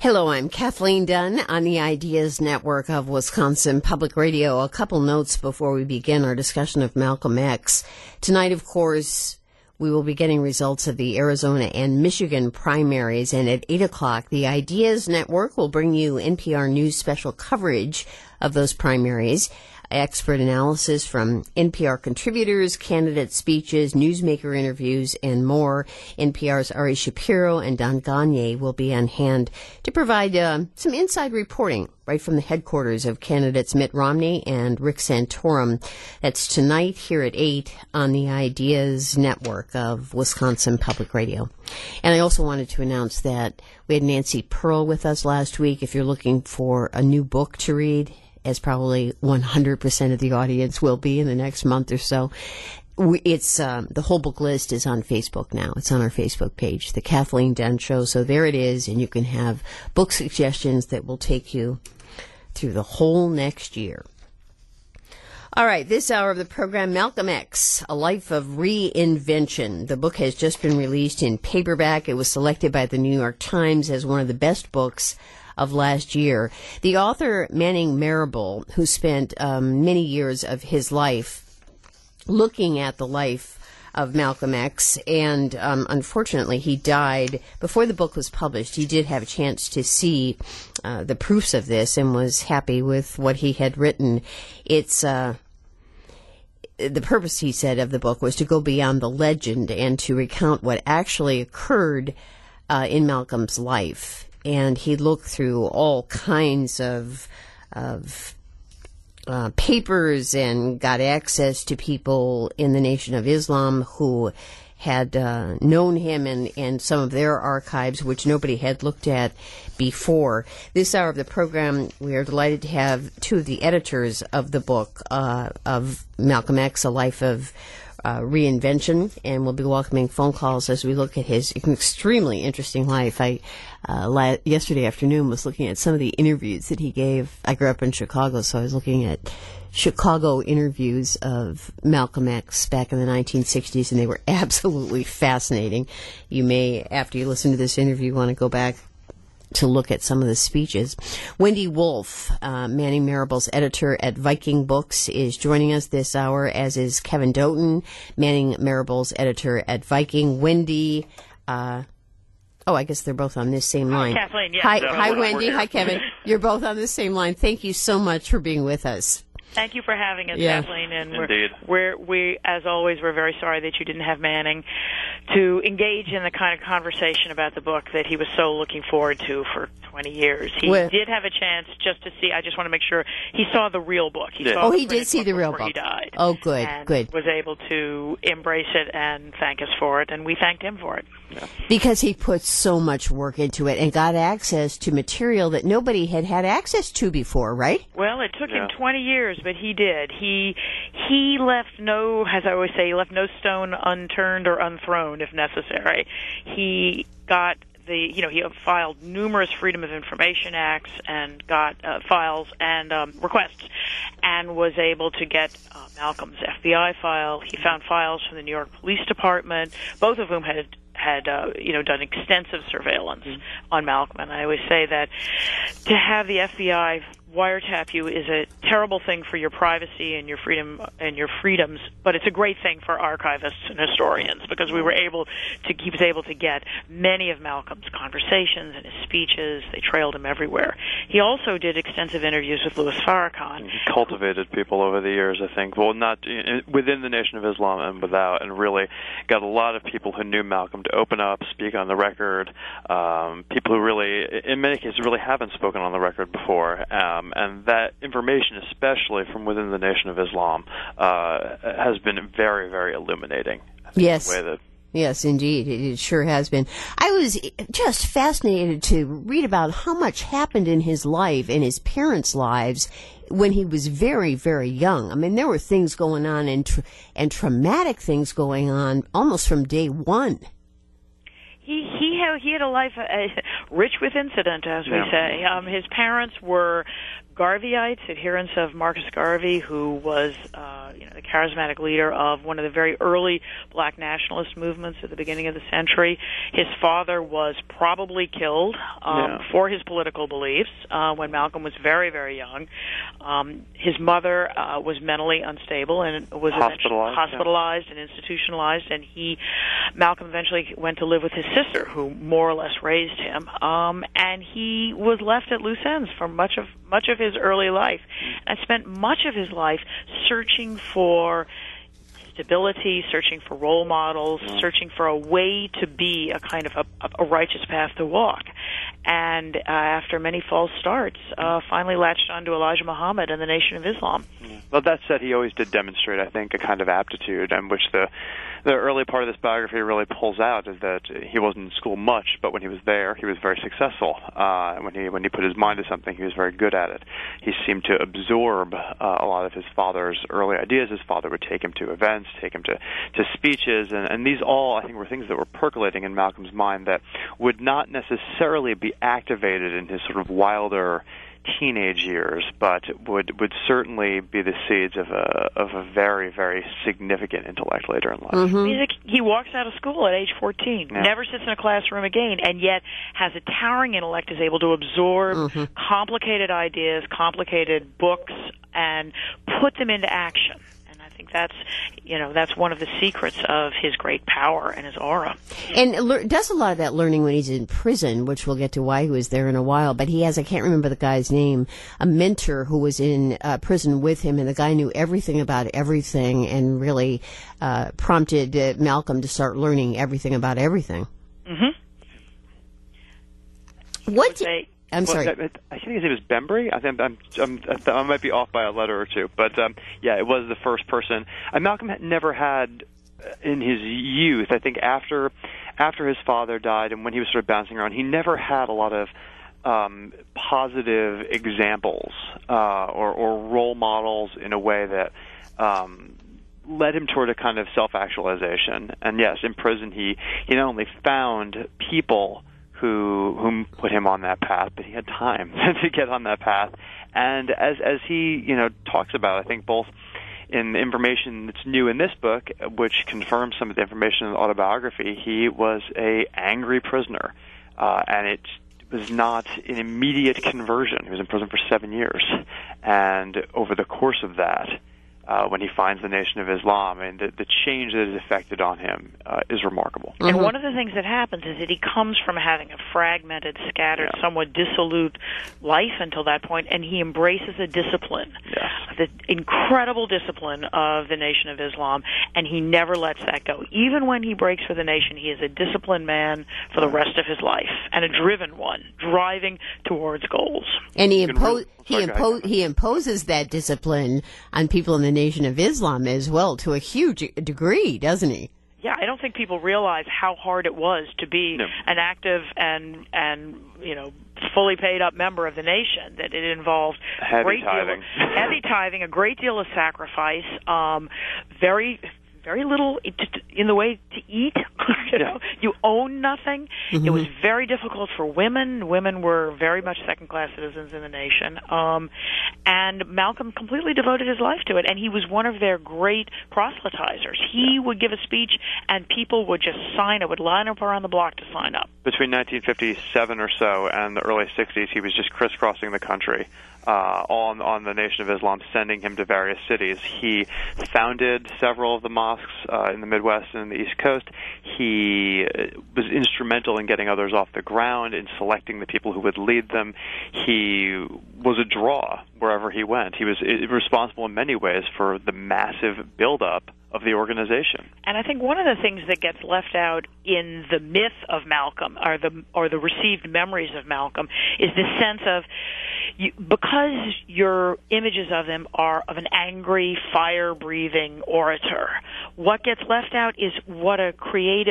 Hello, I'm Kathleen Dunn on the Ideas Network of Wisconsin Public Radio. A couple notes before we begin our discussion of Malcolm X. Tonight, of course, we will be getting results of the Arizona and Michigan primaries, and at 8 o'clock, the Ideas Network will bring you NPR News special coverage of those primaries. Expert analysis from NPR contributors, candidate speeches, newsmaker interviews, and more. NPR's Ari Shapiro and Don Gagné will be on hand to provide some inside reporting right from the headquarters of candidates Mitt Romney and Rick Santorum. That's tonight here at 8 on the Ideas Network of Wisconsin Public Radio. And I also wanted to announce that we had Nancy Pearl with us last week. If you're looking for a new book to read, as probably 100% of the audience will be in the next month or so. It's the whole book list is on Facebook now. It's on our Facebook page, The Kathleen Dunn Show. So there it is, and you can have book suggestions that will take you through the whole next year. All right, this hour of the program, Malcolm X, A Life of Reinvention. The book has just been released in paperback. It was selected by the New York Times as one of the best books of last year. The author, Manning Marable, who spent many years of his life looking at the life of Malcolm X, and unfortunately he died before the book was published. He did have a chance to see the proofs of this and was happy with what he had written. It's the purpose, he said, of the book was to go beyond the legend and to recount what actually occurred in Malcolm's life. And he looked through all kinds of papers and got access to people in the Nation of Islam who had known him and some of their archives, which nobody had looked at before. This hour of the program, we are delighted to have two of the editors of the book of Malcolm X, A Life of Reinvention, and we'll be welcoming phone calls as we look at his extremely interesting life. I yesterday afternoon was looking at some of the interviews that he gave. I grew up in Chicago, so I was looking at Chicago interviews of Malcolm X back in the 1960s, and they were absolutely fascinating. You may, after you listen to this interview, want to go back to look at some of the speeches. Wendy Wolf, Manning Marable's editor at Viking Books, is joining us this hour, as is Kevin Doughton, Manning Marable's editor at Viking. Wendy, I guess they're both on this same line. Hi, Kathleen. Yes. Hi, Wendy. Hi, Kevin. You're both on the same line. Thank you so much for being with us. Thank you for having us, Yeah. Kathleen. And Indeed. we, as always, we're very sorry that you didn't have Manning to engage in the kind of conversation about the book that he was so looking forward to for 20 years. He did have a chance just to see. I just want to make sure he saw the real book. He saw he did see the real book. He died. Oh, good, and good. was able to embrace it and thank us for it, and we thanked him for it. Yeah. Because he put so much work into it and got access to material that nobody had access to before, right? Well, it took him 20 years, but he did. He left no, as I always say, he left no stone unturned or unthrown if necessary. He got he filed numerous Freedom of Information Acts and got files and requests, and was able to get Malcolm's FBI file. He found files from the New York Police Department, both of whom had done extensive surveillance on Malcolm. And I always say that to have the FBI wiretap you is a terrible thing for your privacy and your freedom and your freedoms, but it's a great thing for archivists and historians, because he was able to get many of Malcolm's conversations and his speeches. They trailed him everywhere. He also did extensive interviews with Louis Farrakhan. He cultivated people over the years, I think. Well, not within the Nation of Islam and without, and really got a lot of people who knew Malcolm to open up, speak on the record, people who really, in many cases, really haven't spoken on the record before. And that information, especially from within the Nation of Islam, has been very, very illuminating. Yes. The way that Yes, indeed. It sure has been. I was just fascinated to read about how much happened in his life and his parents' lives when he was very, very young. I mean, there were things going on and traumatic things going on almost from day one. He had a life rich with incident, as we say. His parents were Garveyites, adherents of Marcus Garvey, who was the charismatic leader of one of the very early black nationalist movements at the beginning of the century. His father was probably killed for his political beliefs when Malcolm was very, very young. His mother was mentally unstable and was hospitalized and institutionalized, and Malcolm eventually went to live with his sister, who more or less raised him, and he was left at loose ends for much of his early life, and spent much of his life searching for stability, searching for role models, searching for a way to be a kind of a righteous path to walk. And after many false starts, finally latched onto Elijah Muhammad and the Nation of Islam. Well, that said, he always did demonstrate, I think, a kind of aptitude, and which the early part of this biography really pulls out, is that he wasn't in school much, but when he was there, he was very successful. When he put his mind to something, he was very good at it. He seemed to absorb a lot of his father's early ideas. His father would take him to events, take him to speeches, and these all, I think, were things that were percolating in Malcolm's mind that would not necessarily be activated in his sort of wilder teenage years, but would certainly be the seeds of a very, very significant intellect later in life. Mm-hmm. He walks out of school at age 14, never sits in a classroom again, and yet has a towering intellect, is able to absorb complicated ideas, complicated books, and put them into action. I think that's one of the secrets of his great power and his aura. And does a lot of that learning when he's in prison, which we'll get to why he was there in a while. But he has, I can't remember the guy's name, a mentor who was in prison with him, and the guy knew everything about everything and really prompted Malcolm to start learning everything about everything. I'm sorry. I think his name is Bembry. I think I might be off by a letter or two, but it was the first person. Malcolm never had in his youth. I think after his father died and when he was sort of bouncing around, he never had a lot of positive examples or role models in a way that led him toward a kind of self-actualization. And yes, in prison he not only found people whom put him on that path, but he had time to get on that path. And as he talks about, I think both in the information that's new in this book, which confirms some of the information in the autobiography, he was a angry prisoner, and it was not an immediate conversion. He was in prison for 7 years, and over the course of that, when he finds the Nation of Islam, and the change that is effected on him is remarkable. And one of the things that happens is that he comes from having a fragmented, scattered, somewhat dissolute life until that point, and he embraces the discipline, the incredible discipline of the Nation of Islam, and he never lets that go. Even when he breaks for the nation, he is a disciplined man for the rest of his life, and a driven one, driving towards goals. And he imposes that discipline on people in the Nation of Islam as well, to a huge degree, doesn't he? Yeah, I don't think people realize how hard it was to be an active and fully paid up member of the nation. That it involved heavy tithing, a great deal of sacrifice, very little in the way to eat. You own nothing. It was very difficult for women. Women were very much second-class citizens in the nation. And Malcolm completely devoted his life to it, and he was one of their great proselytizers. He would give a speech, and people would just sign up, would line up around the block to sign up. Between 1957 or so and the early 60s, he was just crisscrossing the country on the Nation of Islam, sending him to various cities. He founded several of the mosques in the Midwest and the East Coast. He was instrumental in getting others off the ground, in selecting the people who would lead them. He was a draw wherever he went. He was responsible in many ways for the massive buildup of the organization. And I think one of the things that gets left out in the myth of Malcolm, or the received memories of Malcolm, is this sense of, because your images of him are of an angry, fire-breathing orator, what gets left out is what a creative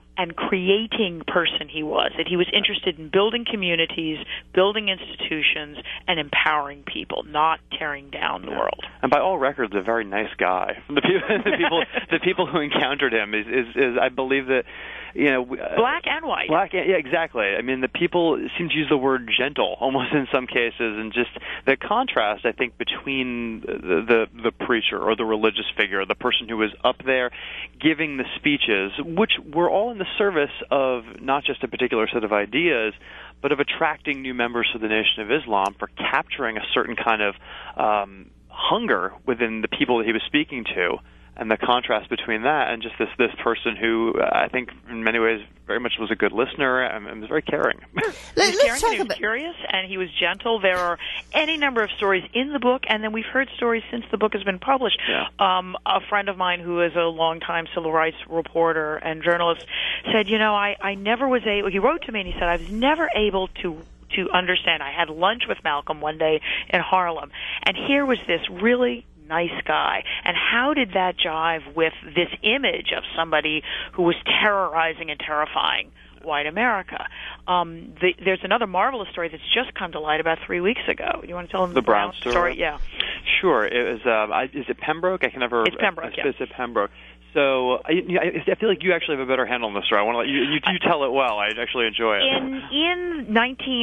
and creating person he was, that he was interested in building communities, building institutions, and empowering people, not tearing down the world. And by all records, a very nice guy. The people who encountered him is I believe that, black and white. Yeah, exactly. I mean, the people seem to use the word gentle almost in some cases, and just the contrast, I think, between the preacher or the religious figure, the person who was up there giving the speeches, which were all in the service of not just a particular set of ideas, but of attracting new members to the Nation of Islam, for capturing a certain kind of hunger within the people that he was speaking to. And the contrast between that and just this person who I think in many ways very much was a good listener and was very caring. He was curious, and he was gentle. There are any number of stories in the book, and then we've heard stories since the book has been published. Yeah. A friend of mine who is a longtime civil rights reporter and journalist said, I never was able, he wrote to me and he said, I was never able to understand. I had lunch with Malcolm one day in Harlem, and here was this really nice guy, and how did that jive with this image of somebody who was terrorizing and terrifying white America? There's another marvelous story that's just come to light about 3 weeks ago. You want to tell them the Brown story? Yeah. Sure. It was. Is it Pembroke? I can never. It's Pembroke. It's Pembroke. So I feel like you actually have a better handle on the story. I want to let you tell it well. I actually enjoy it. In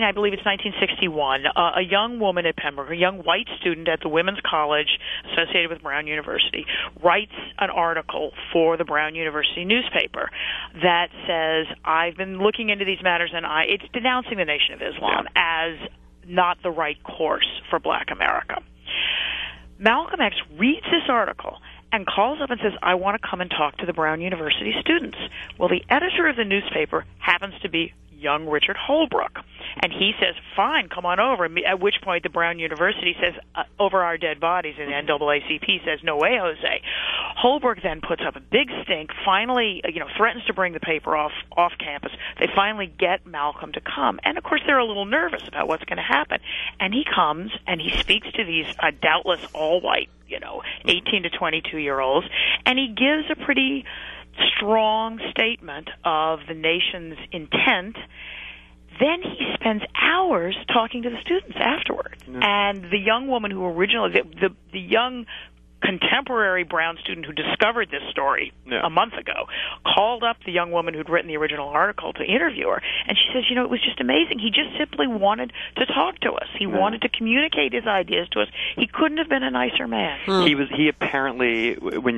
1961, a young woman at Pembroke, a young white student at the Women's College associated with Brown University, writes an article for the Brown University newspaper that says, I've been looking into these matters, and it's denouncing the Nation of Islam as not the right course for black America. Malcolm X reads this article and calls up and says, I want to come and talk to the Brown University students. Well, the editor of the newspaper happens to be young Richard Holbrook. And he says, fine, come on over. At which point the Brown University says, over our dead bodies, and the NAACP says, no way, Jose. Holbrook then puts up a big stink, finally, threatens to bring the paper off campus. They finally get Malcolm to come. And, of course, they're a little nervous about what's going to happen. And he comes, and he speaks to these doubtless all-white, 18 to 22-year-olds, and he gives a pretty strong statement of the nation's intent. Then he spends hours talking to the students afterwards. Yeah. And the young woman who originally, the young contemporary Brown student who discovered this story a month ago, called up the young woman who'd written the original article to interview her, and she says, it was just amazing. He just simply wanted to talk to us. He wanted to communicate his ideas to us. He couldn't have been a nicer man. He apparently,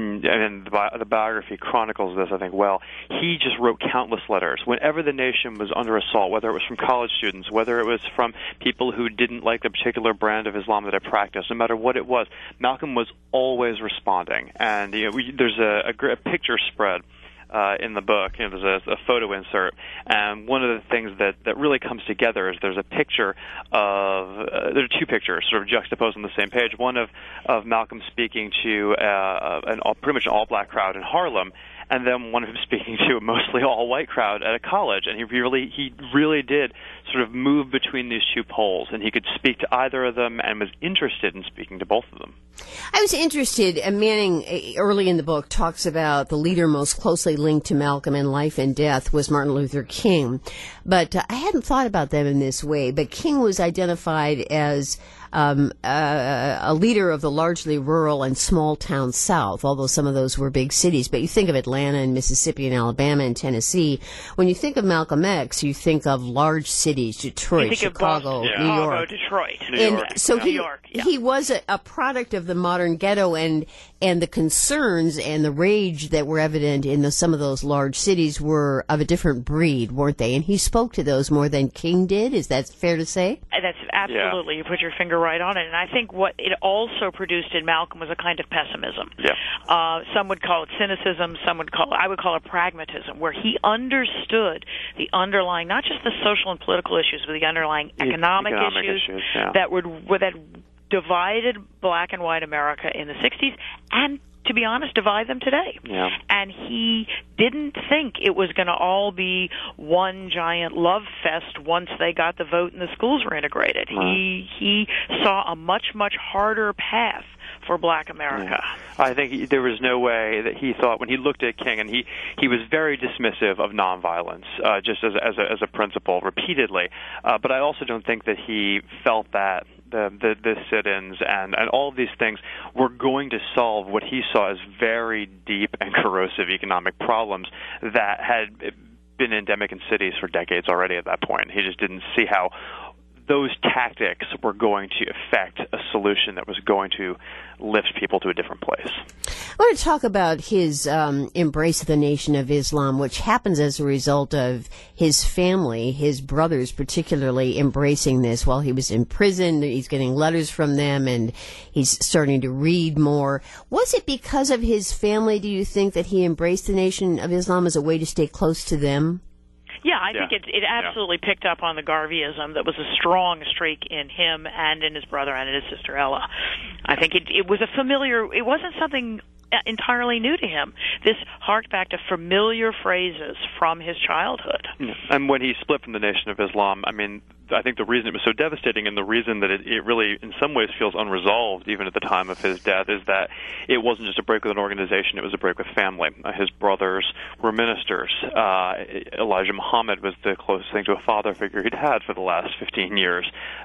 the biography chronicles this, I think, well, he just wrote countless letters. Whenever the nation was under assault, whether it was from college students, whether it was from people who didn't like the particular brand of Islam that I practiced, no matter what it was, Malcolm was always responding. And there's a picture spread in the book. There's a photo insert, and one of the things that really comes together is there's a picture of there are two pictures sort of juxtaposed on the same page. One of Malcolm speaking to pretty much an all-black crowd in Harlem, and then one of him speaking to a mostly all-white crowd at a college. And he really did sort of move between these two poles, and he could speak to either of them and was interested in speaking to both of them. I was interested, Manning early in the book talks about the leader most closely linked to Malcolm in life and death was Martin Luther King. But I hadn't thought about them in this way. But King was identified as a leader of the largely rural and small town South, although some of those were big cities. But you think of Atlanta and Mississippi and Alabama and Tennessee. When you think of Malcolm X, you think of large cities, Detroit, Chicago, New York. Detroit. New York. He was a product of the modern ghetto, and the concerns and the rage that were evident in some of those large cities were of a different breed, weren't they? And he spoke to those more than King did. Is that fair to say? That's absolutely. You put your finger right on it. And I think what it also produced in Malcolm was a kind of pessimism. Yeah. Some would call it cynicism. I would call it pragmatism, where he understood the underlying, not just the social and political issues, but the underlying economic issues that divided black and white America in the 60s, and to be honest, divide them today. Yeah. And he didn't think it was going to all be one giant love fest once they got the vote and the schools were integrated. He saw a much, much harder path for Black America. Yeah. I think there was no way that he thought, when he looked at King, and he was very dismissive of nonviolence, just as a principle, repeatedly. But I also don't think that he felt that the sit-ins and all of these things were going to solve what he saw as very deep and corrosive economic problems that had been endemic in cities for decades already at that point. He just didn't see how those tactics were going to affect a solution that was going to lift people to a different place. I want to talk about his embrace of the Nation of Islam, which happens as a result of his family, his brothers particularly, embracing this while he was in prison. He's getting letters from them, and he's starting to read more. Was it because of his family, do you think, that he embraced the Nation of Islam as a way to stay close to them? Yeah, I think it absolutely picked up on the Garveyism that was a strong streak in him and in his brother and in his sister Ella. I think it was a familiar, it wasn't something entirely new to him. This harked back to familiar phrases from his childhood. Yeah. And when he split from the Nation of Islam, I mean, I think the reason it was so devastating and the reason that it really, in some ways, feels unresolved, even at the time of his death, is that it wasn't just a break with an organization, it was a break with family. His brothers were ministers. Elijah Muhammad was the closest thing to a father figure he'd had for the last 15 years.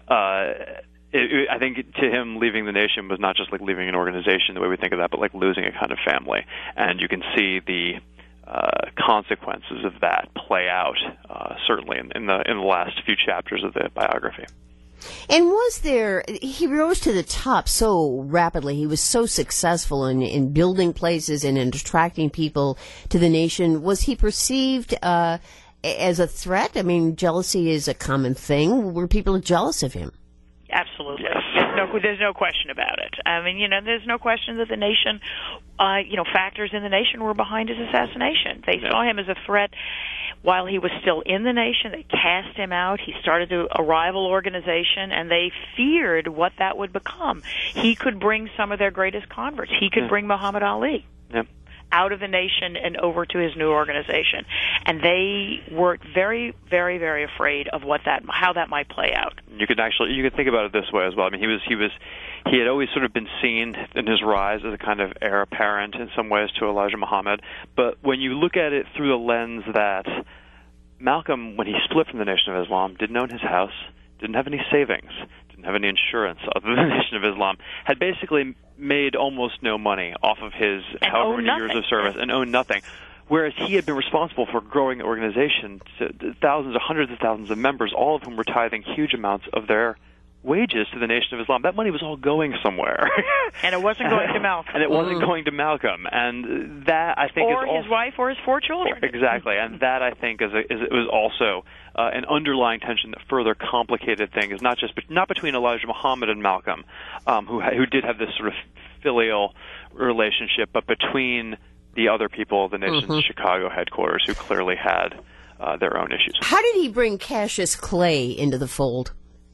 I think to him, leaving the nation was not just like leaving an organization the way we think of that, but like losing a kind of family. And you can see the consequences of that play out, certainly in the last few chapters of the biography. And he rose to the top so rapidly. He was so successful in building places and in attracting people to the nation. Was he perceived as a threat? I mean, jealousy is a common thing. Were people jealous of him? Absolutely. Yes. There's no question about it. I mean, there's no question that the nation, factors in the nation were behind his assassination. They saw him as a threat while he was still in the nation. They cast him out. He started a rival organization, and they feared what that would become. He could bring some of their greatest converts. He could bring Muhammad Ali. Yep. Out of the nation and over to his new organization, and they were very, very, very afraid of how that might play out. You could think about it this way as well. I mean, he had always sort of been seen in his rise as a kind of heir apparent in some ways to Elijah Muhammad, but when you look at it through the lens that Malcolm, when he split from the Nation of Islam, didn't own his house, didn't have any savings, didn't have any insurance other than the Nation of Islam, had basically made almost no money off of his however many years of service and owned nothing. Whereas he had been responsible for growing the organization to thousands or hundreds of thousands of members, all of whom were tithing huge amounts of their wages to the Nation of Islam. That money was all going somewhere. And it wasn't going to Malcolm. And it wasn't going to Malcolm. And that, I think, or his wife or his 4 children. Exactly. And that, I think, it was also an underlying tension that further complicated things, not between Elijah Muhammad and Malcolm, who did have this sort of filial relationship, but between the other people of the nation's Chicago headquarters who clearly had their own issues. How did he bring Cassius Clay into the fold?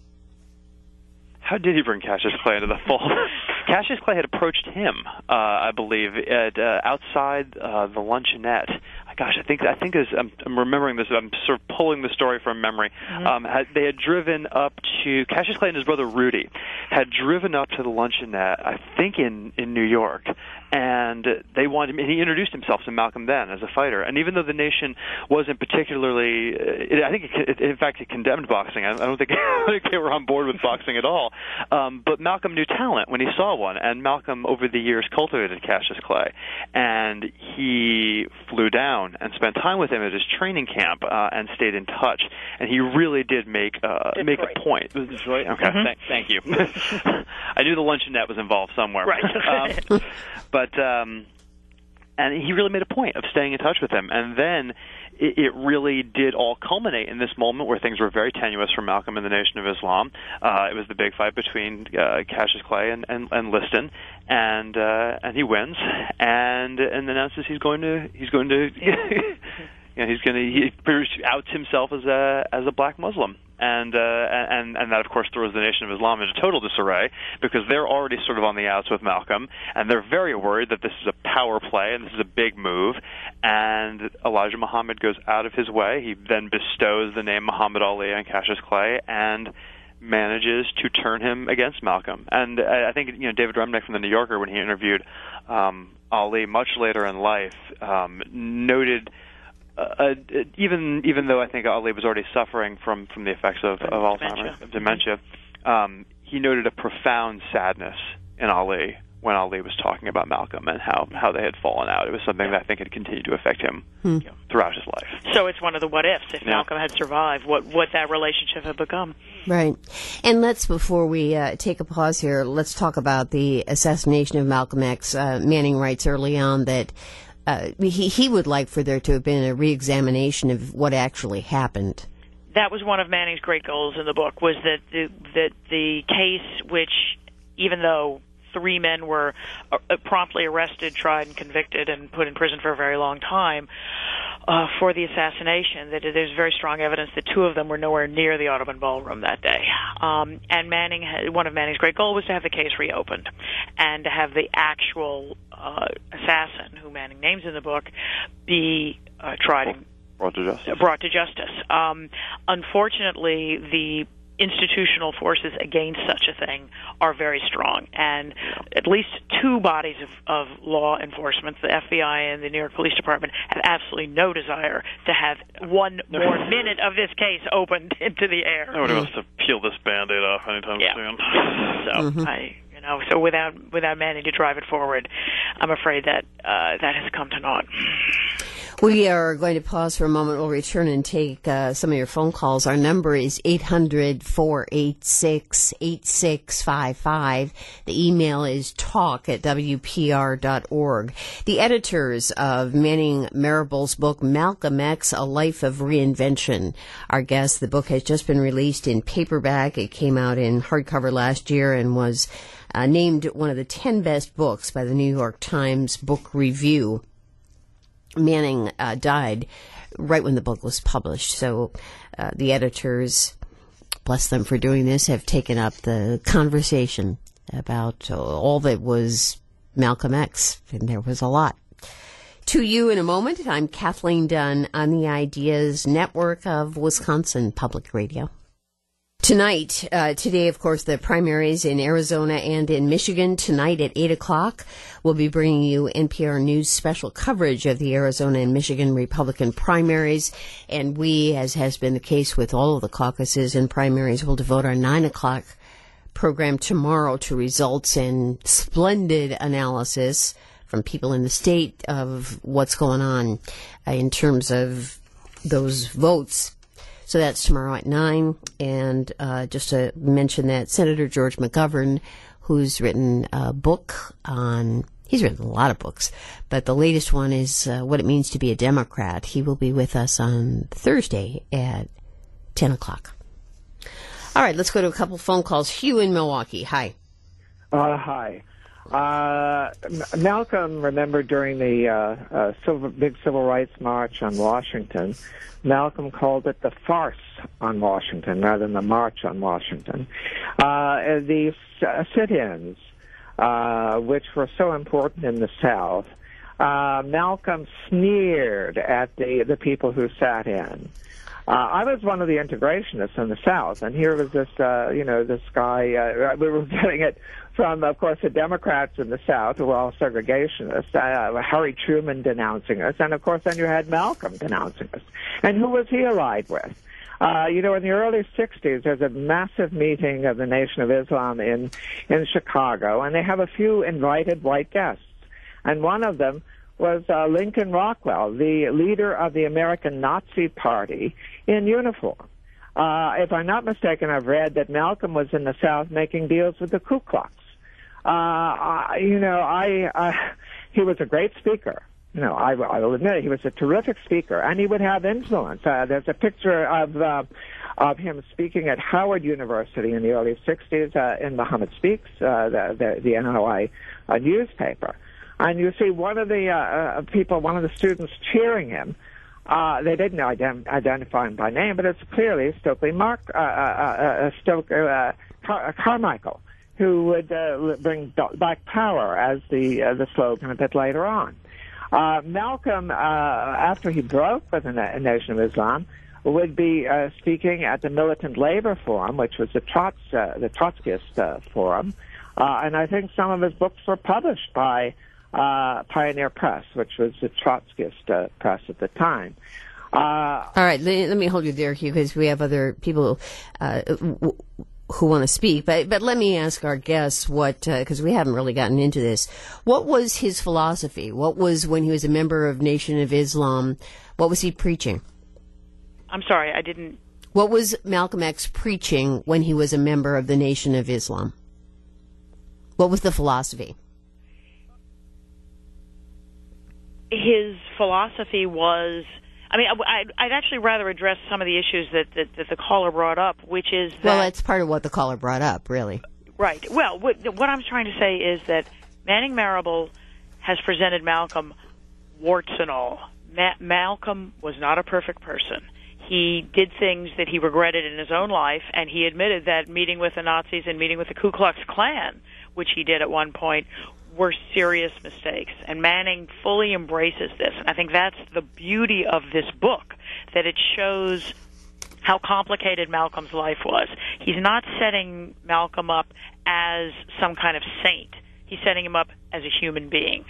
How did he bring Cassius Clay into the fold? Cassius Clay had approached him, I believe, outside the luncheonette. Gosh, I think as I'm remembering this, I'm sort of pulling the story from memory. They had driven up to Cassius Clay and his brother Rudy had driven up to the luncheonette, I think in New York, and they wanted him. And he introduced himself to Malcolm then as a fighter. And even though the nation wasn't particularly, I think in fact it condemned boxing. I don't think they were on board with boxing at all. But Malcolm knew talent when he saw one, and Malcolm over the years cultivated Cassius Clay, and he flew down and spent time with him at his training camp and stayed in touch. And he really did make a point. Was it Detroit? Okay, thank you. I knew the luncheonette was involved somewhere. Right. And he really made a point of staying in touch with him. And then it really did all culminate in this moment where things were very tenuous for Malcolm and the Nation of Islam. It was the big fight between Cassius Clay and Liston, and he wins and announces he outs himself as a black Muslim. And that, of course, throws the Nation of Islam into total disarray because they're already sort of on the outs with Malcolm, and they're very worried that this is a power play and this is a big move. And Elijah Muhammad goes out of his way. He then bestows the name Muhammad Ali on Cassius Clay, and manages to turn him against Malcolm. And I think David Remnick from the New Yorker, when he interviewed Ali much later in life, noted even though I think Ali was already suffering from the effects of Alzheimer's, of dementia, he noted a profound sadness in Ali when Ali was talking about Malcolm and how they had fallen out. It was something that I think had continued to affect him throughout his life. So it's one of the what ifs. If Malcolm had survived, what that relationship had become. Right. And before we take a pause here, let's talk about the assassination of Malcolm X. Manning writes early on that he would like for there to have been a reexamination of what actually happened. That was one of Manning's great goals in the book, was that the case, which, even though 3 men were promptly arrested, tried, and convicted, and put in prison for a very long time for the assassination, that there's very strong evidence that 2 of them were nowhere near the Audubon Ballroom that day. And one of Manning's great goals was to have the case reopened and to have the actual assassin, who Manning names in the book, be tried and brought to justice. Unfortunately, the institutional forces against such a thing are very strong, and at least 2 bodies of law enforcement, the FBI and the New York Police Department, have absolutely no desire to have one more minute of this case opened into the air. Nobody wants to peel this Band-Aid off anytime soon. So so without Manning to drive it forward, I'm afraid that that has come to naught. We are going to pause for a moment. We'll return and take some of your phone calls. Our number is 800-486-8655. The email is talk@wpr.org. The editors of Manning Marable's book, Malcolm X, A Life of Reinvention. Our guest, the book has just been released in paperback. It came out in hardcover last year and was named one of the 10 best books by the New York Times Book Review. Manning died right when the book was published, so the editors, bless them for doing this, have taken up the conversation about all that was Malcolm X, and there was a lot. To you in a moment. I'm Kathleen Dunn on the Ideas Network of Wisconsin Public Radio. Today, of course, the primaries in Arizona and in Michigan. Tonight at 8 o'clock, we'll be bringing you NPR News special coverage of the Arizona and Michigan Republican primaries. And we, as has been the case with all of the caucuses and primaries, will devote our 9 o'clock program tomorrow to results and splendid analysis from people in the state of what's going on in terms of those votes. So that's tomorrow at 9. And just to mention that Senator George McGovern, who's written a book he's written a lot of books, but the latest one is What It Means to Be a Democrat. He will be with us on Thursday at 10 o'clock. All right, let's go to a couple phone calls. Hugh in Milwaukee. Hi. Hi. Malcolm, remember during the big civil rights march on Washington, Malcolm called it the farce on Washington rather than the march on Washington. These sit-ins, which were so important in the South, Malcolm sneered at the people who sat in. I was one of the integrationists in the South, and here was this, this guy. We were getting it from, of course, the Democrats in the South, who were all segregationists. Harry Truman denouncing us, and of course, then you had Malcolm denouncing us. And who was he allied with? In the early 60s, there's a massive meeting of the Nation of Islam in Chicago, and they have a few invited white guests, and one of them was Lincoln Rockwell, the leader of the American Nazi Party, in uniform. If I'm not mistaken, I've read that Malcolm was in the South making deals with the Ku Klux. He was a great speaker. I will admit it, he was a terrific speaker, and he would have influence. There's a picture of him speaking at Howard University in the early 60s in Muhammad Speaks, the NOI newspaper. And you see one of the students cheering him. They didn't identify him by name, but it's clearly Stokely Carmichael, who would bring Black Power as the slogan a bit later on. Malcolm, after he broke with the Nation of Islam, would be speaking at the Militant Labor Forum, which was the Trotskyist forum. And I think some of his books were published by Pioneer Press, which was the Trotskyist press at the time. All right, let me hold you there, Hugh, because we have other people who want to speak. But let me ask our guests what, because we haven't really gotten into this. What was his philosophy? What was, when he was a member of Nation of Islam, what was he preaching? I'm sorry, I didn't. What was Malcolm X preaching when he was a member of the Nation of Islam? What was the philosophy? His philosophy was, I mean, I'd actually rather address some of the issues that the caller brought up, which is that... Well, that's part of what the caller brought up, really. Right. Well, what I'm trying to say is that Manning Marable has presented Malcolm warts and all. Malcolm was not a perfect person. He did things that he regretted in his own life, and he admitted that meeting with the Nazis and meeting with the Ku Klux Klan, which he did at one point, were serious mistakes. And Manning fully embraces this. And I think that's the beauty of this book, that it shows how complicated Malcolm's life was. He's not setting Malcolm up as some kind of saint. He's setting him up as a human being.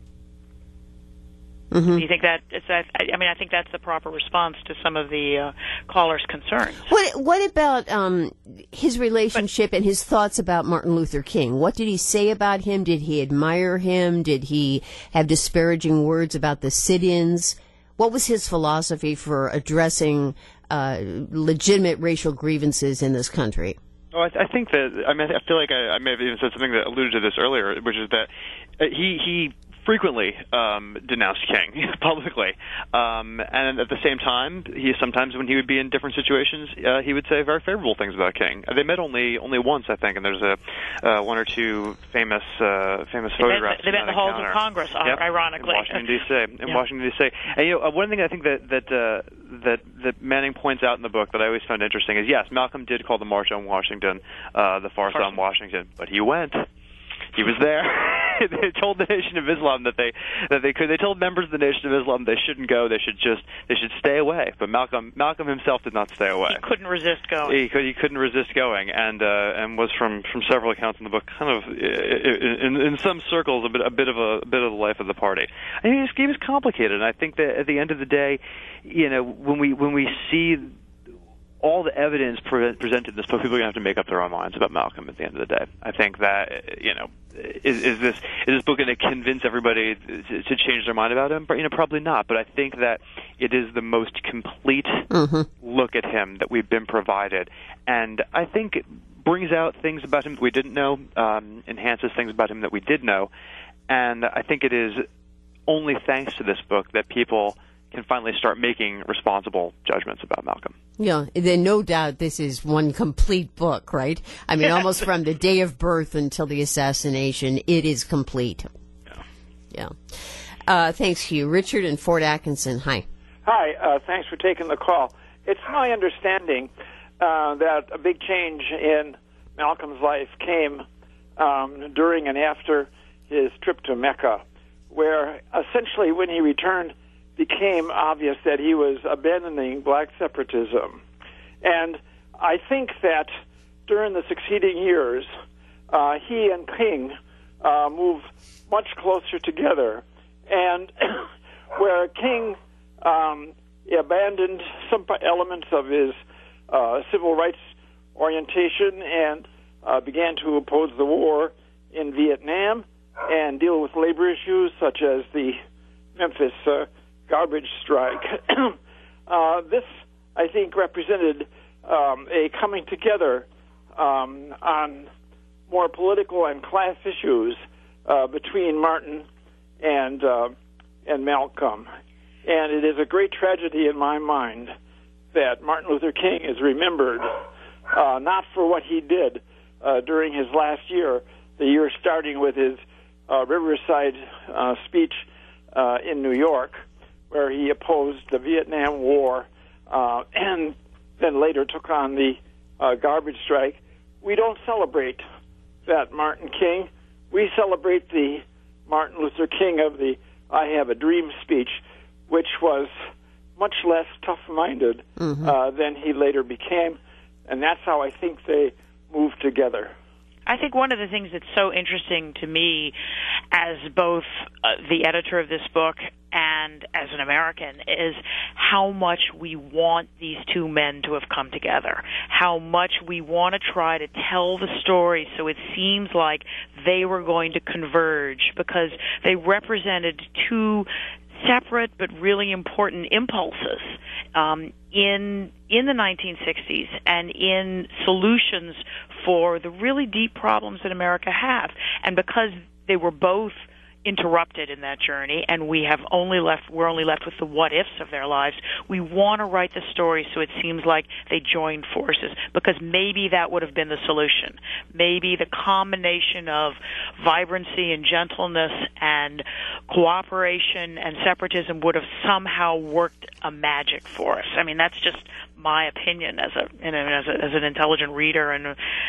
Mm-hmm. Do you think that? I think that's the proper response to some of the callers' concerns. What about his relationship and his thoughts about Martin Luther King? What did he say about him? Did he admire him? Did he have disparaging words about the sit-ins? What was his philosophy for addressing legitimate racial grievances in this country? Well, I think that, I feel like I may have even said something that alluded to this earlier, which is that he frequently denounced King publicly, and at the same time, he sometimes, when he would be in different situations, he would say very favorable things about King. They met only once, I think, and there's one or two famous photographs. They met in the halls of Congress, yep, ironically, in Washington D.C. And one thing I think that Manning points out in the book that I always found interesting is, yes, Malcolm did call the March on Washington the Farce on Washington, but he went. He was there. They told the Nation of Islam that they could. They told members of the Nation of Islam they shouldn't go. They should stay away. But Malcolm himself did not stay away. He couldn't resist going. He couldn't resist going, and was from several accounts in the book, kind of in some circles a bit of the life of the party. And he was complicated. And I think that at the end of the day, when we see all the evidence presented in this book, people are going to have to make up their own minds about Malcolm at the end of the day. I think that, is this book going to convince everybody to change their mind about him? Probably not. But I think that it is the most complete look at him that we've been provided. And I think it brings out things about him that we didn't know, enhances things about him that we did know. And I think it is only thanks to this book that people can finally start making responsible judgments about Malcolm. Yeah, then no doubt this is one complete book, right? I mean, almost from the day of birth until the assassination, it is complete. Yeah. Thanks, Hugh. Richard and Fort Atkinson, hi. Hi, thanks for taking the call. It's my understanding that a big change in Malcolm's life came during and after his trip to Mecca, where essentially when he returned, became obvious that he was abandoning black separatism. And I think that during the succeeding years, he and King moved much closer together. And where King abandoned some elements of his civil rights orientation and began to oppose the war in Vietnam and deal with labor issues such as the Memphis garbage strike. This, I think, represented a coming together on more political and class issues between Martin and Malcolm. And it is a great tragedy in my mind that Martin Luther King is remembered not for what he did during his last year, the year starting with his Riverside speech in New York, where he opposed the Vietnam War and then later took on the garbage strike. We don't celebrate that Martin King. We celebrate the Martin Luther King of the I Have a Dream speech, which was much less tough-minded than he later became, and that's how I think they moved together. I think one of the things that's so interesting to me as both the editor of this book and as an American is how much we want these two men to have come together, how much we want to try to tell the story so it seems like they were going to converge, because they represented two separate but really important impulses in the 1960s and in solutions for the really deep problems that America have. And because they were both interrupted in that journey, and we're only left with the what ifs of their lives, we want to write the story so it seems like they joined forces, because maybe that would have been the solution. Maybe the combination of vibrancy and gentleness and cooperation and separatism would have somehow worked a magic for us. I mean, that's just my opinion as an intelligent reader and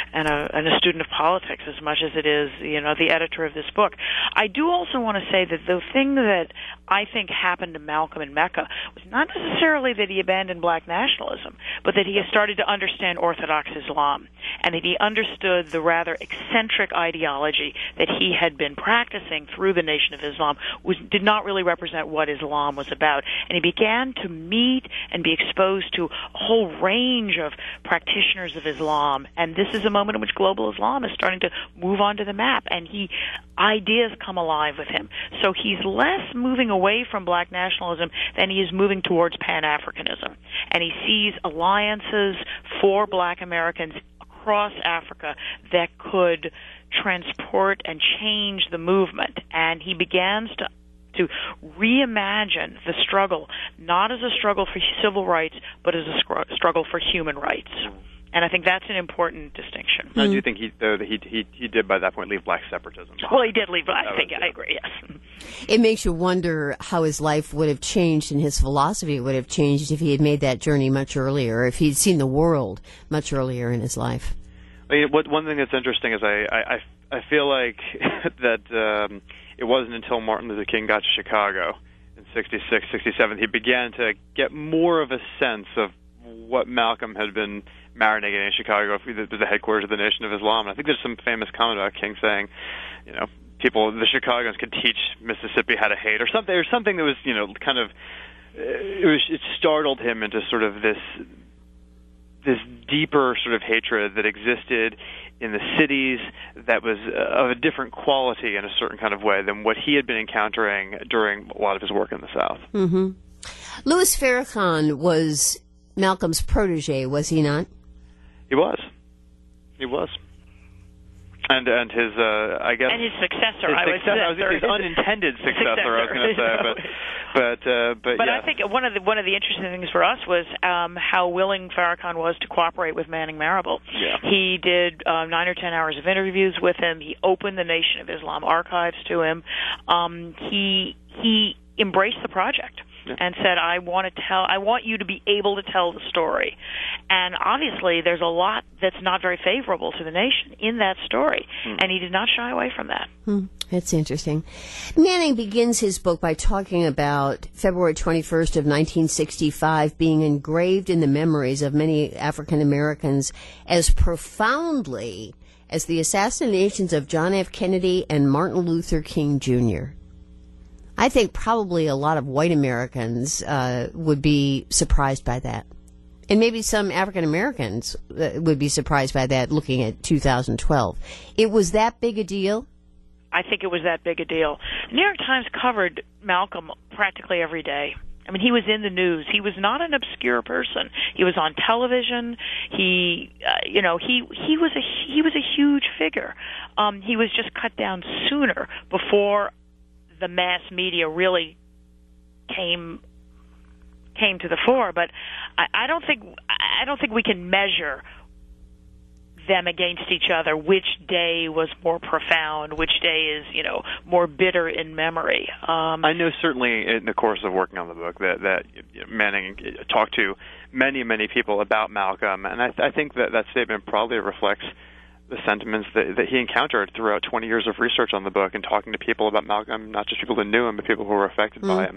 a student of politics, as much as it is, the editor of this book. I do also want to say that the thing that I think happened to Malcolm in Mecca was not necessarily that he abandoned black nationalism, but that he has started to understand Orthodox Islam, and that he understood the rather eccentric ideology that he had been practicing through the Nation of Islam did not really represent what Islam was about. And he began to meet and be exposed to a whole range of practitioners of Islam, and this is a moment in which global Islam is starting to move onto the map, and ideas come alive with him. So he's less moving away from black nationalism than he is moving towards Pan-Africanism. And he sees alliances for black Americans across Africa that could transport and change the movement. And he begins to reimagine the struggle, not as a struggle for civil rights, but as a struggle for human rights. And I think that's an important distinction. I do think he did by that point leave black separatism. Well, he did leave black. I agree. Yes. It makes you wonder how his life would have changed and his philosophy would have changed if he had made that journey much earlier, if he'd seen the world much earlier in his life. I mean, one thing that's interesting is I feel like that it wasn't until Martin Luther King got to Chicago in 66, 67, he began to get more of a sense of what Malcolm had been marinating in Chicago. It was the headquarters of the Nation of Islam. And I think there's some famous comment about King saying, the Chicagoans could teach Mississippi how to hate, or something that was, kind of, it startled him into sort of this deeper sort of hatred that existed in the cities that was of a different quality in a certain kind of way than what he had been encountering during a lot of his work in the South. Mm-hmm. Louis Farrakhan was Malcolm's protege, was he not? He was. And his, I guess... And his successor, his unintended successor, I was going to say. But yeah. I think one of the interesting things for us was how willing Farrakhan was to cooperate with Manning Marable. Yeah. He did 9 or 10 hours of interviews with him. He opened the Nation of Islam archives to him. He embraced the project. Yeah. And said, I want you to be able to tell the story. And obviously there's a lot that's not very favorable to the nation in that story. And he did not shy away from that. That's interesting. Manning begins his book by talking about February 21st of 1965 being engraved in the memories of many African Americans as profoundly as the assassinations of John F. Kennedy and Martin Luther King Jr. I think probably a lot of white Americans would be surprised by that. And maybe some African Americans would be surprised by that looking at 2012. It was that big a deal? I think it was that big a deal. The New York Times covered Malcolm practically every day. I mean, he was in the news. He was not an obscure person. He was on television. He was a huge figure. He was just cut down sooner before the mass media really came to the fore, but I don't think we can measure them against each other. Which day was more profound? Which day is more bitter in memory? I know certainly in the course of working on the book that Manning talked to many people about Malcolm, and I think that statement probably reflects the sentiments that he encountered throughout 20 years of research on the book and talking to people about Malcolm, not just people who knew him, but people who were affected by him.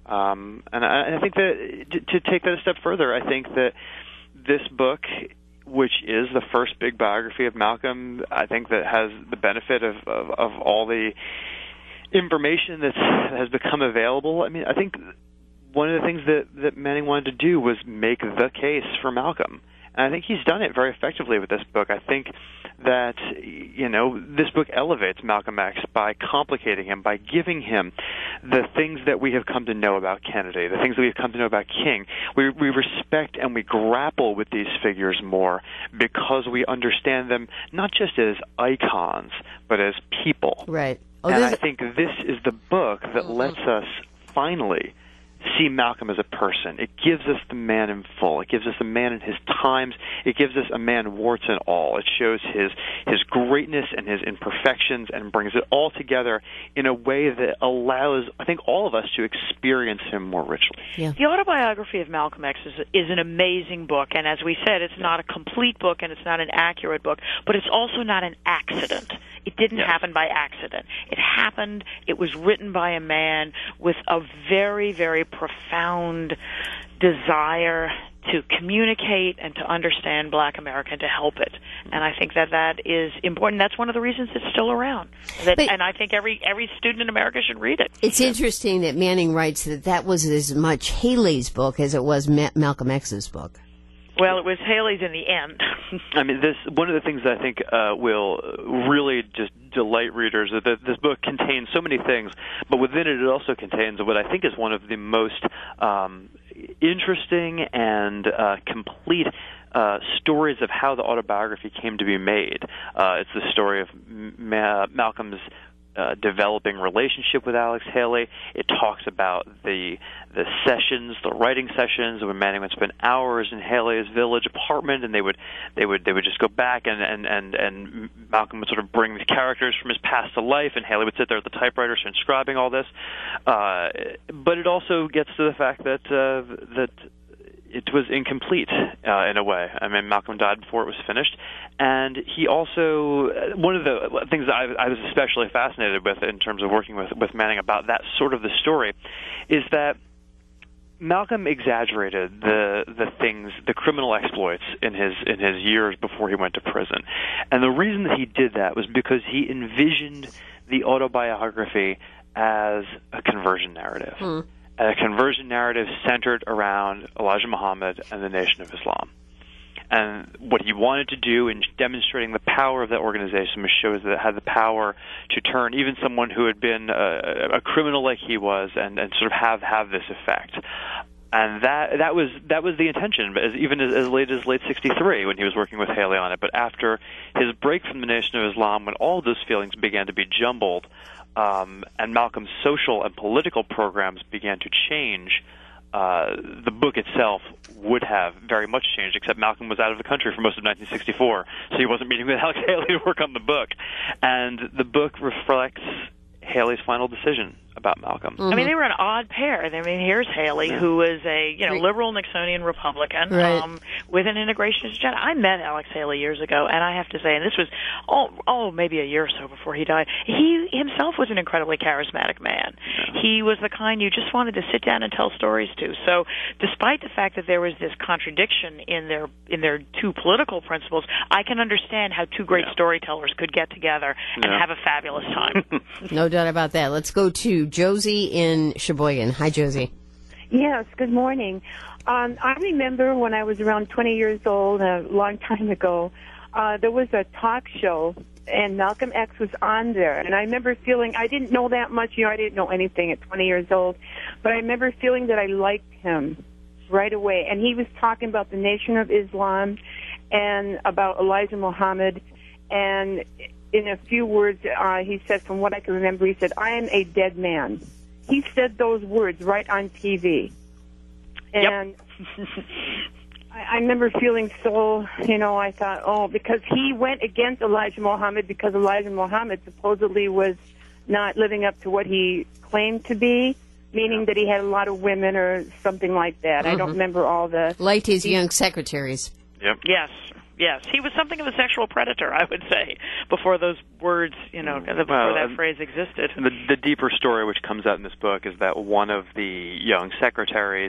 And I think that to take that a step further, I think that this book, which is the first big biography of Malcolm, I think that has the benefit of all the information that has become available. I mean, I think one of the things that Manning wanted to do was make the case for Malcolm. And I think he's done it very effectively with this book. I think that, this book elevates Malcolm X by complicating him, by giving him the things that we have come to know about Kennedy, the things that we've come to know about King. We respect and we grapple with these figures more because we understand them not just as icons, but as people. Right. And I think this is the book that lets us finally see Malcolm as a person. It gives us the man in full. It gives us the man in his times. It gives us a man warts and all. It shows his greatness and his imperfections and brings it all together in a way that allows, I think, all of us to experience him more richly. Yeah. The autobiography of Malcolm X is an amazing book, and as we said, it's not a complete book and it's not an accurate book, but it's also not an accident. It didn't happen by accident. It happened, it was written by a man with a very, very profound desire to communicate and to understand Black America and to help it. And I think that is important. That's one of the reasons it's still around. And I think every student in America should read it. It's interesting that Manning writes that was as much Haley's book as it was Malcolm X's book. Well, it was Haley's in the end. I mean, one of the things that I think will really just delight readers is that this book contains so many things, but within it also contains what I think is one of the most interesting and complete stories of how the autobiography came to be made. It's the story of Malcolm's developing relationship with Alex Haley. It talks about the sessions, the writing sessions, when Manning would spend hours in Haley's village apartment, and they would just go back and Malcolm would sort of bring these characters from his past to life, and Haley would sit there at the typewriter transcribing all this. But it also gets to the fact that it was incomplete in a way. I mean, Malcolm died before it was finished, and he also, one of the things that I was especially fascinated with in terms of working with Manning about that sort of the story is that Malcolm exaggerated the things, the criminal exploits in his years before he went to prison. And the reason that he did that was because he envisioned the autobiography as a conversion narrative. A conversion narrative centered around Elijah Muhammad and the Nation of Islam. And what he wanted to do in demonstrating the power of that organization was show that it had the power to turn even someone who had been a criminal like he was and sort of have this effect. And that was the intention, even as late as late '63 when he was working with Haley on it. But after his break from the Nation of Islam, when all of those feelings began to be jumbled, and Malcolm's social and political programs began to change, the book itself would have very much changed, except Malcolm was out of the country for most of 1964, so he wasn't meeting with Alex Haley to work on the book. And the book reflects Haley's final decision about Malcolm. I mean, they were an odd pair. I mean, here's Haley, who was a liberal Nixonian Republican with an integrationist agenda. I met Alex Haley years ago, and I have to say, and this was maybe a year or so before he died. He himself was an incredibly charismatic man. He was the kind you just wanted to sit down and tell stories to. So, despite the fact that there was this contradiction in their two political principles, I can understand how two great storytellers could get together and have a fabulous time. No doubt about that. Let's go to Josie in Sheboygan. Hi, Josie. Yes, good morning. I remember when I was around 20 years old, a long time ago, there was a talk show, and Malcolm X was on there. And I remember feeling, I didn't know that much, I didn't know anything at 20 years old, but I remember feeling that I liked him right away. And he was talking about the Nation of Islam and about Elijah Muhammad, and in a few words, he said, from what I can remember, he said, "I am a dead man." He said those words right on TV. And I remember feeling so, I thought, because he went against Elijah Muhammad because Elijah Muhammad supposedly was not living up to what he claimed to be, meaning that he had a lot of women or something like that. I don't remember all the... Liked his young secretaries. Yep. Yes. Yes, he was something of a sexual predator, I would say, before those words, before that phrase existed. The deeper story which comes out in this book is that one of the young secretaries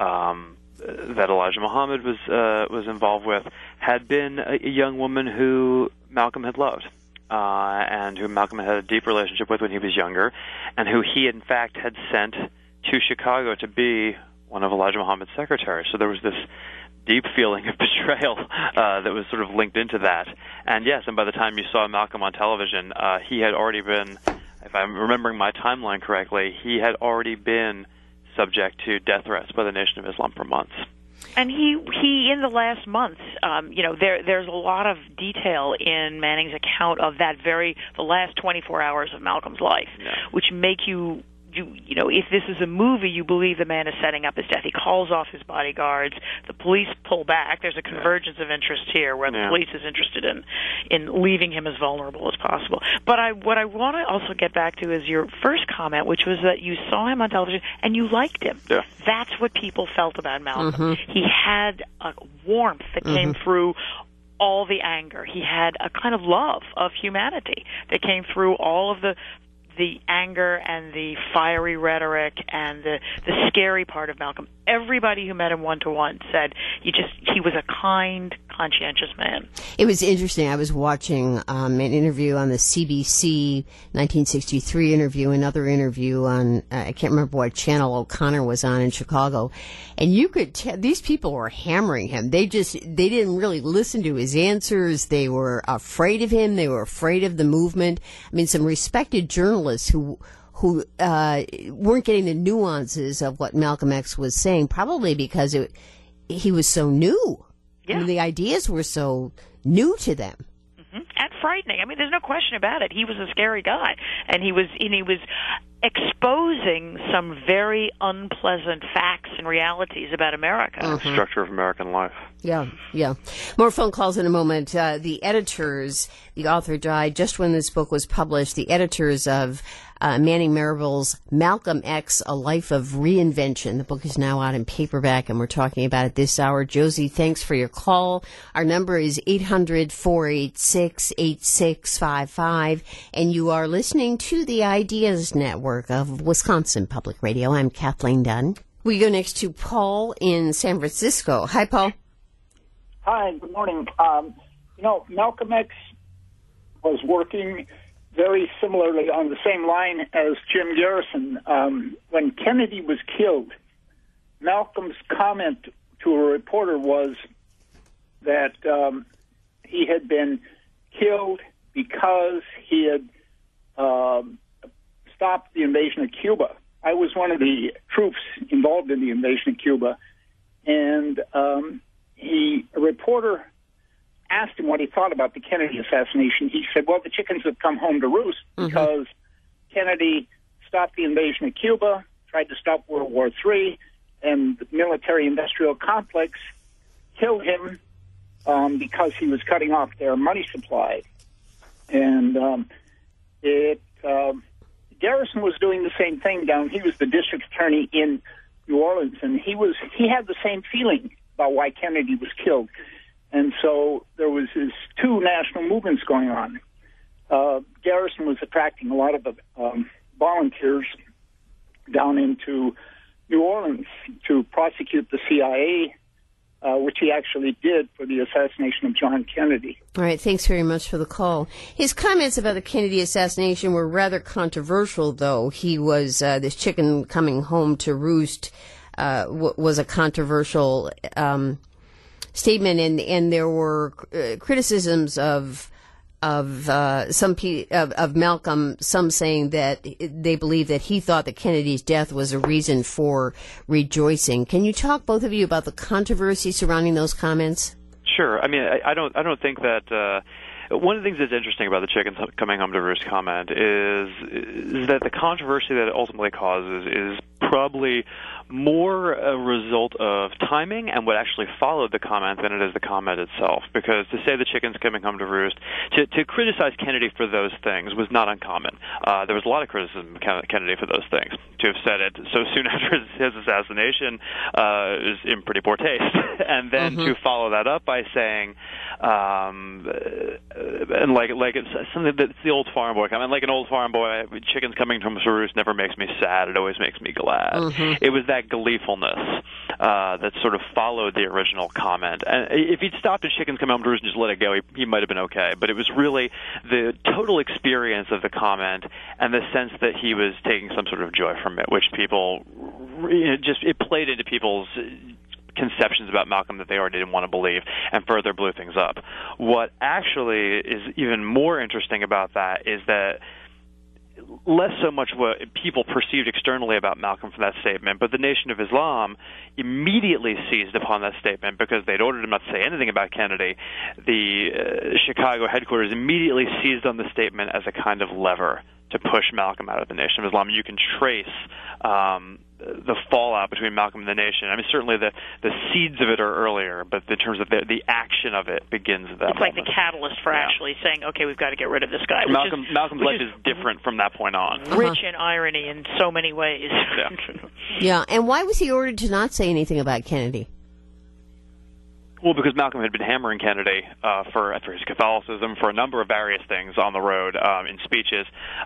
that Elijah Muhammad was involved with had been a young woman who Malcolm had loved, and who Malcolm had a deep relationship with when he was younger, and who he, in fact, had sent to Chicago to be one of Elijah Muhammad's secretaries. So there was this deep feeling of betrayal that was sort of linked into that. And yes, and by the time you saw Malcolm on television, he had already been, if I'm remembering my timeline correctly, he had already been subject to death threats by the Nation of Islam for months. And he in the last months, there's a lot of detail in Manning's account of the last 24 hours of Malcolm's life, which make you if this is a movie, you believe the man is setting up his death. He calls off his bodyguards. The police pull back. There's a convergence of interest here where the police is interested in leaving him as vulnerable as possible. But what I want to also get back to is your first comment, which was that you saw him on television and you liked him. Yeah. That's what people felt about Malcolm. He had a warmth that came through all the anger. He had a kind of love of humanity that came through all of the anger and the fiery rhetoric and the scary part of Malcolm. Everybody who met him one-to-one said he was a kind, conscientious man. It was interesting. I was watching an interview on the CBC 1963 interview, another interview on, I can't remember what channel O'Connor was on in Chicago, and you could tell these people were hammering him. They didn't really listen to his answers. They were afraid of him. They were afraid of the movement. I mean, some respected journalists who weren't getting the nuances of what Malcolm X was saying, probably because he was so new. Yeah. I mean, the ideas were so new to them. And frightening. I mean, there's no question about it. He was a scary guy, and he was exposing some very unpleasant facts and realities about America. The structure of American life. Yeah. More phone calls in a moment. The editors, the author died just when this book was published. The editors of Manning Marable's Malcolm X, A Life of Reinvention. The book is now out in paperback, and we're talking about it this hour. Josie, thanks for your call. Our number is 800-486-8655, and you are listening to the Ideas Network of Wisconsin Public Radio. I'm Kathleen Dunn. We go next to Paul in San Francisco. Hi, Paul. Hi, good morning. Malcolm X was working very similarly on the same line as Jim Garrison. When Kennedy was killed, Malcolm's comment to a reporter was that he had been killed because he had stopped the invasion of Cuba. I was one of the troops involved in the invasion of Cuba, and a reporter asked him what he thought about the Kennedy assassination. He said, well, the chickens have come home to roost because Kennedy stopped the invasion of Cuba, tried to stop World War III, and the military-industrial complex killed him because he was cutting off their money supply. And Garrison was doing the same thing down. He was the district attorney in New Orleans, and he had the same feeling about why Kennedy was killed. And so there was these two national movements going on. Garrison was attracting a lot of volunteers down into New Orleans to prosecute the CIA, which he actually did for the assassination of John Kennedy. All right, thanks very much for the call. His comments about the Kennedy assassination were rather controversial, though. He was, this chicken coming home to roost was a controversial statement, and there were criticisms of Malcolm, some saying that they believe that he thought that Kennedy's death was a reason for rejoicing. Can you talk, both of you, about the controversy surrounding those comments? Sure. I mean, I don't think that. One of the things that's interesting about the chickens coming home to roost comment is that the controversy that it ultimately causes probably more a result of timing and what actually followed the comment than it is the comment itself. Because to say the chicken's coming home to roost, to criticize Kennedy for those things was not uncommon. There was a lot of criticism of Kennedy for those things. To have said it so soon after his assassination is in pretty poor taste. And then to follow that up by saying, and like it's something that's the old farm boy comment, like an old farm boy, chickens coming home to roost never makes me sad, it always makes me glad. It was that gleefulness that sort of followed the original comment. And if he'd stopped at chickens coming home to roost and just let it go, he might have been okay. But it was really the total experience of the comment and the sense that he was taking some sort of joy from it, which people it played into people's conceptions about Malcolm that they already didn't want to believe, and further blew things up. What actually is even more interesting about that is that less so much what people perceived externally about Malcolm from that statement, but the Nation of Islam immediately seized upon that statement because they'd ordered him not to say anything about Kennedy. The Chicago headquarters immediately seized on the statement as a kind of lever to push Malcolm out of the Nation of Islam. You can trace the fallout between Malcolm and the Nation. I mean, certainly the seeds of it are earlier, but in terms of the action of it begins at that It's moment. like the catalyst for actually saying, okay, we've got to get rid of this guy. Malcolm's life is different from that point on. Rich in irony in so many ways. Yeah, and why was he ordered to not say anything about Kennedy? Well, because Malcolm had been hammering Kennedy for his Catholicism, for a number of various things on the road in speeches.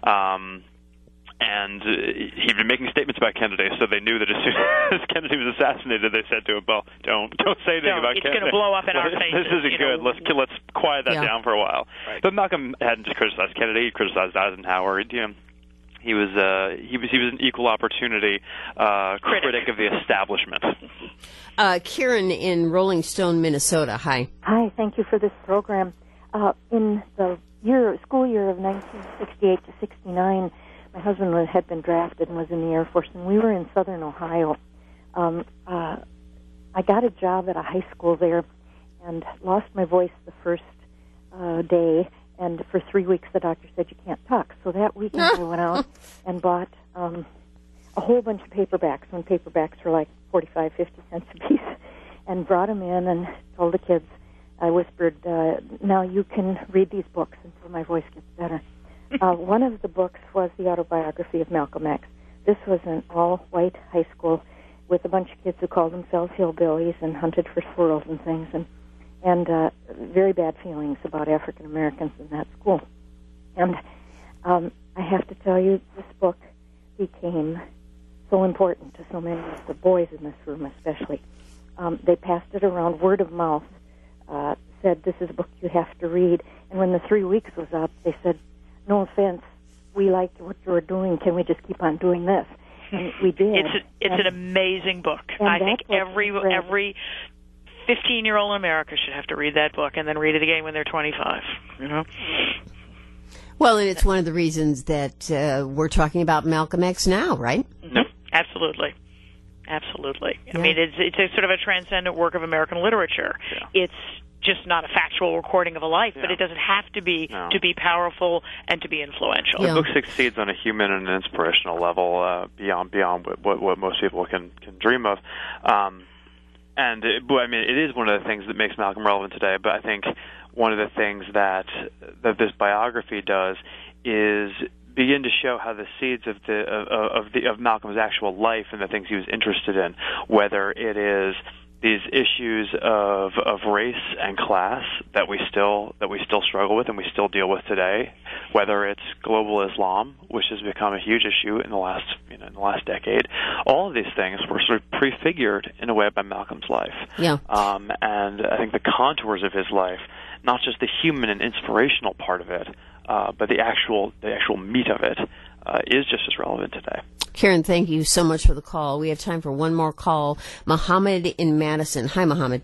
And he'd been making statements about Kennedy, so they knew that as soon as Kennedy was assassinated, they said to him, "Well, don't say anything about Kennedy. It's going to blow up in our faces. This isn't good. Let's quiet that down for a while." Right. But Malcolm hadn't just criticized Kennedy; he criticized Eisenhower. He was an equal opportunity critic of the establishment. Kieran in Rolling Stone, Minnesota. Hi. Hi. Thank you for this program. In the school year of 1968 to 69. My husband had been drafted and was in the Air Force, and we were in southern Ohio. I got a job at a high school there and lost my voice the first day, and for 3 weeks the doctor said, you can't talk. So that weekend I went out and bought a whole bunch of paperbacks, when paperbacks were like 45, 50 cents a piece, and brought them in and told the kids, I whispered, now you can read these books until my voice gets better. One of the books was the autobiography of Malcolm X. This was an all-white high school with a bunch of kids who called themselves hillbillies and hunted for squirrels and things, and very bad feelings about African Americans in that school. And I have to tell you, this book became so important to so many of the boys in this room, especially. They passed it around, word of mouth, said, this is a book you have to read. And when the 3 weeks was up, they said, no offense, we like what you're doing. Can we just keep on doing this? And we did. It's an amazing book. I think every 15-year-old in America should have to read that book and then read it again when they're 25. You know. Well, and it's one of the reasons that we're talking about Malcolm X now, right? Mm-hmm. Absolutely. Absolutely. Yeah. I mean, it's a sort of a transcendent work of American literature. Yeah. It's just not a factual recording of a life, but it doesn't have to be to be powerful and to be influential. The book succeeds on a human and an inspirational level beyond what most people can dream of. It is one of the things that makes Malcolm relevant today, but I think one of the things that this biography does is begin to show how the seeds of Malcolm's actual life and the things he was interested in, whether it is these issues of race and class that we still struggle with and we still deal with today, whether it's global Islam, which has become a huge issue in the last decade. All of these things were sort of prefigured in a way by Malcolm's life. Yeah. And I think the contours of his life, not just the human and inspirational part of it, but the actual meat of it, is just as relevant today. Karen, thank you so much for the call. We have time for one more call. Mohammed in Madison. Hi, Mohammed.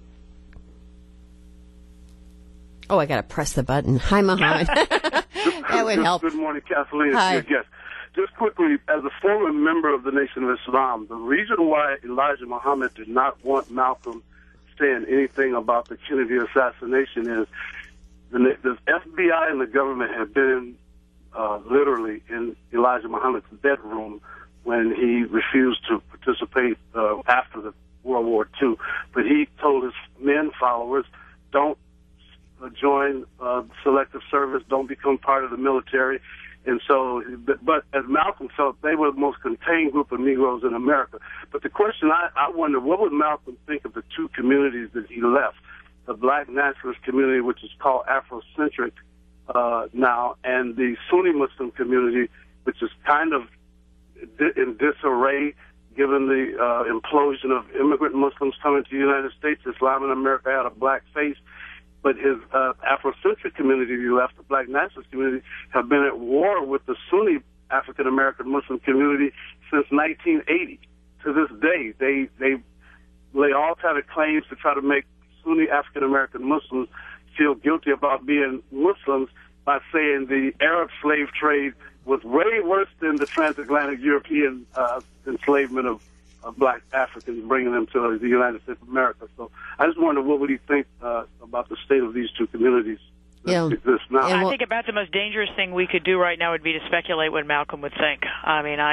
Oh, I got to press the button. Hi, Mohammed. That would help. Good morning, Kathleen. Hi. Yes. Just quickly, as a former member of the Nation of Islam, the reason why Elijah Muhammad did not want Malcolm saying anything about the Kennedy assassination is the FBI and the government had been literally in Elijah Muhammad's bedroom when he refused to participate after the World War II. But he told his men followers, don't join selective service, don't become part of the military. And so, but as Malcolm felt, they were the most contained group of Negroes in America. But the question I wonder, what would Malcolm think of the two communities that he left? The black nationalist community, which is called Afrocentric now, and the Sunni Muslim community, which is kind of in disarray given the implosion of immigrant Muslims coming to the United States. Islam in America had a black face. But his Afrocentric community he left, the black nationalist community, have been at war with the Sunni African-American Muslim community since 1980. To this day, they lay all kind of claims to try to make Sunni African-American Muslims feel guilty about being Muslims by saying the Arab slave trade was way worse than the transatlantic European enslavement of black Africans, bringing them to the United States of America. So I just wonder, what would he think about the state of these two communities that exist now? I think about the most dangerous thing we could do right now would be to speculate what Malcolm would think. I mean,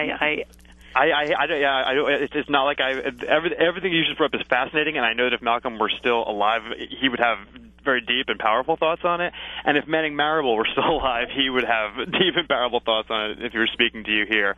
it's not like everything you just brought up is fascinating, and I know that if Malcolm were still alive, he would have very deep and powerful thoughts on it. And if Manning Marable were still alive, he would have deep and powerful thoughts on it if he were speaking to you here.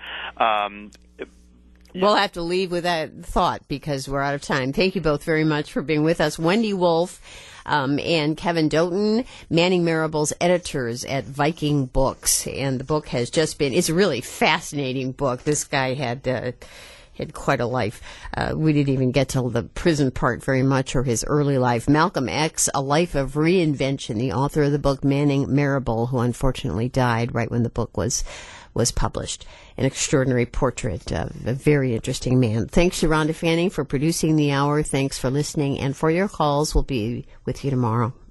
We'll have to leave with that thought because we're out of time. Thank you both very much for being with us. Wendy Wolf and Kevin Doughton, Manning Marable's editors at Viking Books. And the book has just been, it's a really fascinating book. This guy had quite a life. We didn't even get to the prison part very much or his early life. Malcolm X, A Life of Reinvention, the author of the book, Manning Marable, who unfortunately died right when the book was published. An extraordinary portrait of a very interesting man. Thanks to Rhonda Fanning for producing the hour. Thanks for listening and for your calls. We'll be with you tomorrow.